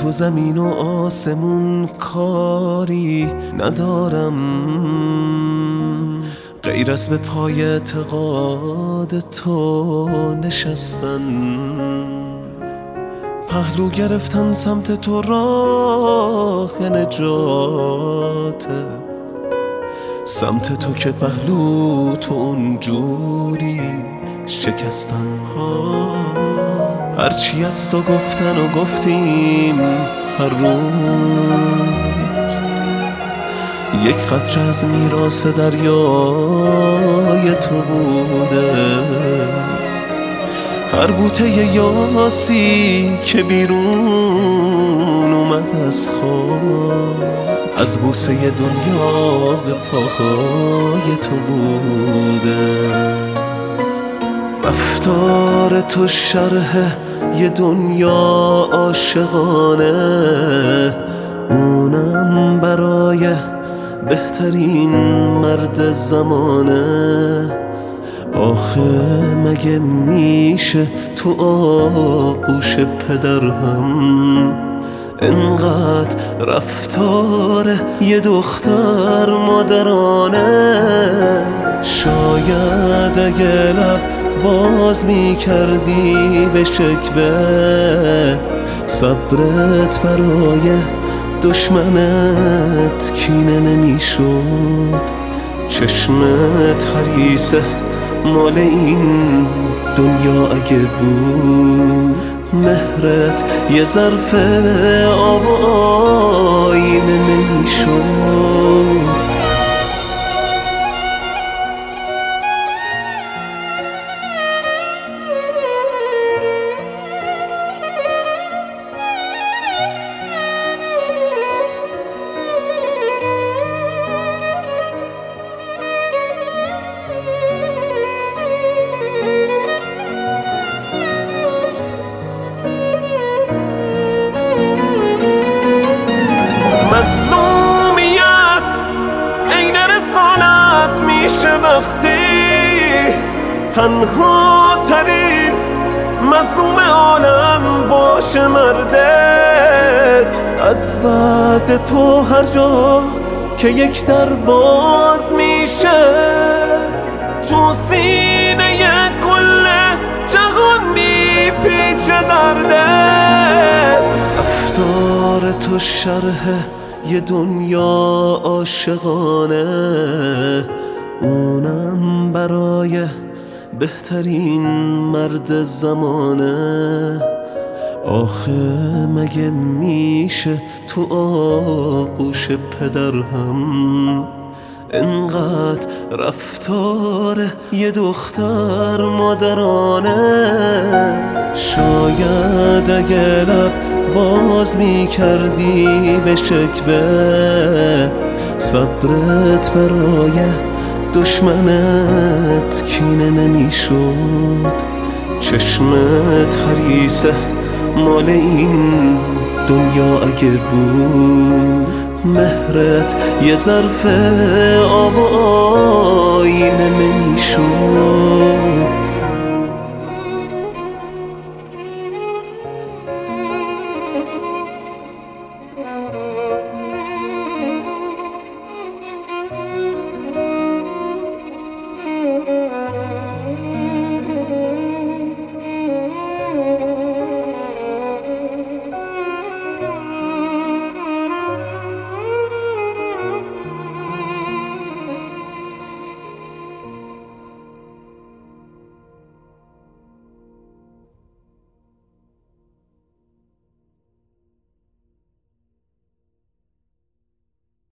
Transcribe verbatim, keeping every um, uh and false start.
تو زمین و آسمون کاری ندارم غیر از به پای اعتقاد تو نشستن. پهلو گرفتن سمت تو راه نجاته، سمت تو که پهلو تو اونجوری شکستن. هرچی از تو گفتن و گفتیم هر روز، یک قطره از میراث دریای تو بوده. هر بوته یاسی که بیرون اومد از خواب، از بوسه دنیا به پاهای تو بوده. رفتار تو شرح یه دنیا عاشقانه، اونم برای بهترین مرد زمانه. آخه مگه میشه تو آغوش پدر هم انقدر رفتار یه دختر مادرانه؟ شاید اگه لب باز میکردی به شکوه، صبرت برای دشمنت کینه نمیشد. چشمت حریصه مال این دنیا اگه بود، مهرت یه ظرف آب و آینه نمیشد. مظلومیت عین رسالت میشه وقتی تنها ترین مظلوم عالم باشه مردت. از بعد تو هر جا که یک در باز میشه، تو سینه کل جهان میپیچه دردت. رفتار تو شرح یه دنیا عاشقانه، اونم برای بهترین مرد زمانه. آخه مگه میشه تو آغوش پدر هم انقدر رفتار یه دختر مادرانه؟ شاید اگه لب باز میکردی به شکوه، صبرت برای دشمنت کینه نمیشد. چشمت حریصه مال این دنیا اگه بود، مهرت یه ظرف آب و